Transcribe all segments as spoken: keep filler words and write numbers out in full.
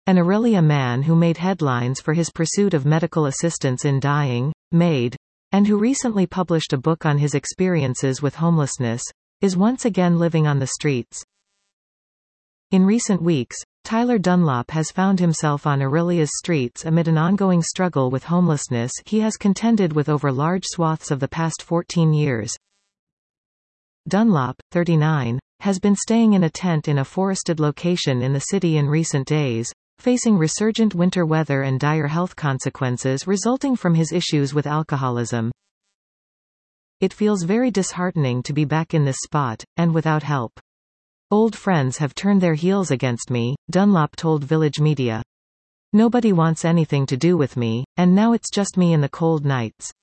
An Orillia man who made headlines for his pursuit of medical assistance in dying, MAID, and who recently published a book on his experiences with homelessness, is once again living on the streets. In recent weeks, Tyler Dunlop has found himself on Orillia's streets amid an ongoing struggle with homelessness he has contended with over large swaths of the past fourteen years. Dunlop, thirty-nine, has been staying in a tent in a forested location in the city in recent days, facing resurgent winter weather and dire health consequences resulting from his issues with alcoholism. It feels very disheartening to be back in this spot, and without help. Old friends have turned their heels against me, Dunlop told Village Media. Nobody wants anything to do with me, and now it's just me in the cold nights.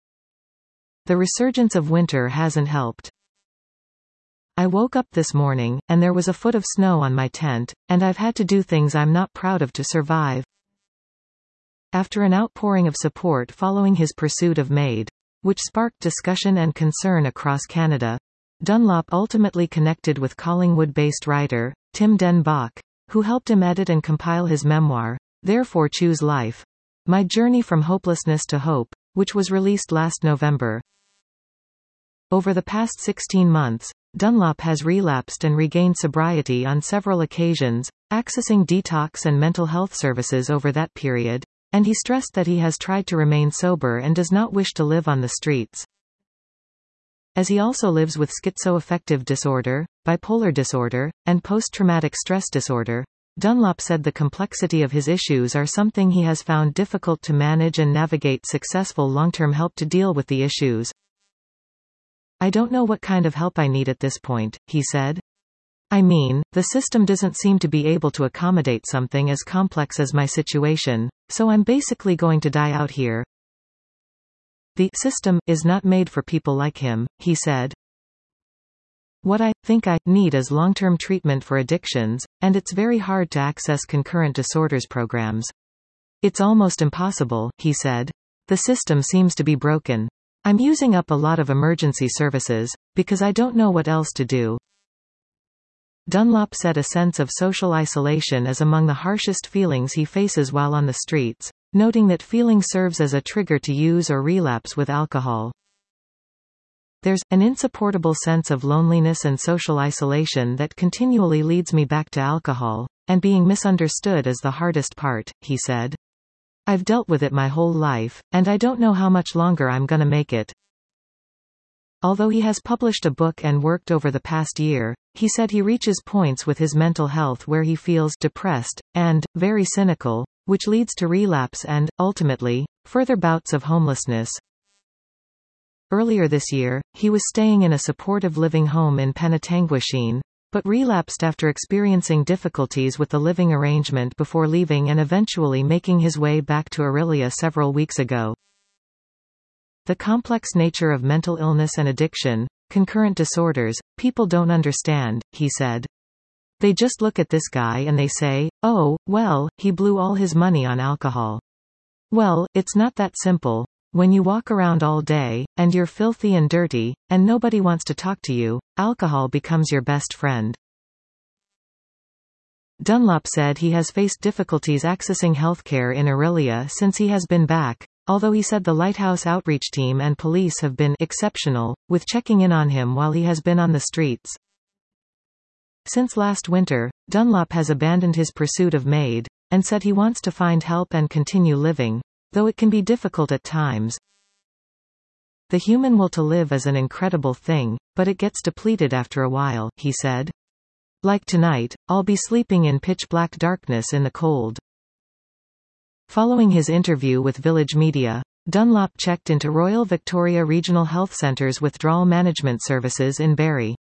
The resurgence of winter hasn't helped. I woke up this morning, and there was a foot of snow on my tent, and I've had to do things I'm not proud of to survive. After an outpouring of support following his pursuit of MAID, which sparked discussion and concern across Canada, Dunlop ultimately connected with Collingwood-based writer, Tim Den Bach, who helped him edit and compile his memoir, Therefore Choose Life: My Journey from Hopelessness to Hope, which was released last November. Over the past sixteen months, Dunlop has relapsed and regained sobriety on several occasions, accessing detox and mental health services over that period, and he stressed that he has tried to remain sober and does not wish to live on the streets. As he also lives with schizoaffective disorder, bipolar disorder, and post-traumatic stress disorder, Dunlop said the complexity of his issues are something he has found difficult to manage and navigate successful long-term help to deal with the issues. I don't know what kind of help I need at this point, he said. I mean, the system doesn't seem to be able to accommodate something as complex as my situation, so I'm basically going to die out here. The system is not made for people like him, he said. What I think I need is long-term treatment for addictions, and it's very hard to access concurrent disorders programs. It's almost impossible, he said. The system seems to be broken. I'm using up a lot of emergency services, because I don't know what else to do. Dunlop said a sense of social isolation is among the harshest feelings he faces while on the streets, noting that feeling serves as a trigger to use or relapse with alcohol. There's an insupportable sense of loneliness and social isolation that continually leads me back to alcohol, and being misunderstood is the hardest part, he said. I've dealt with it my whole life, and I don't know how much longer I'm gonna make it. Although he has published a book and worked over the past year, he said he reaches points with his mental health where he feels depressed, and very cynical, which leads to relapse and, ultimately, further bouts of homelessness. Earlier this year, he was staying in a supportive living home in Penetanguishene, but relapsed after experiencing difficulties with the living arrangement before leaving and eventually making his way back to Orillia several weeks ago. The complex nature of mental illness and addiction, concurrent disorders, people don't understand, he said. They just look at this guy and they say, oh, well, he blew all his money on alcohol. Well, it's not that simple. When you walk around all day, and you're filthy and dirty, and nobody wants to talk to you, alcohol becomes your best friend. Dunlop said he has faced difficulties accessing healthcare in Orillia since he has been back, although he said the Lighthouse outreach team and police have been exceptional, with checking in on him while he has been on the streets. Since last winter, Dunlop has abandoned his pursuit of MAID, and said he wants to find help and continue living, though it can be difficult at times. The human will to live is an incredible thing, but it gets depleted after a while, he said. Like tonight, I'll be sleeping in pitch-black darkness in the cold. Following his interview with Village Media, Dunlop checked into Royal Victoria Regional Health Centre's withdrawal management services in Barrie.